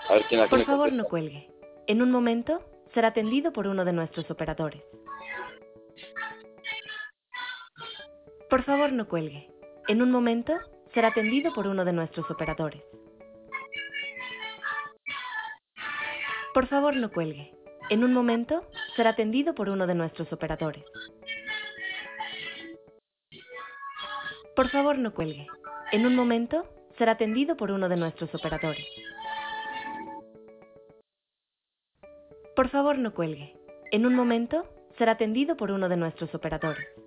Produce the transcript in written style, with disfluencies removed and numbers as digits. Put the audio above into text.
A ver quién Por me favor, no contesta. cuelgue. En un momento será atendido por uno de nuestros operadores. Por favor, no cuelgue. En un momento será atendido por uno de nuestros operadores. Por favor, no cuelgue. En un momento será atendido por uno de nuestros operadores. Por favor, no cuelgue. En un momento será atendido por uno de nuestros operadores. Por favor, no cuelgue. En un momento será atendido por uno de nuestros operadores.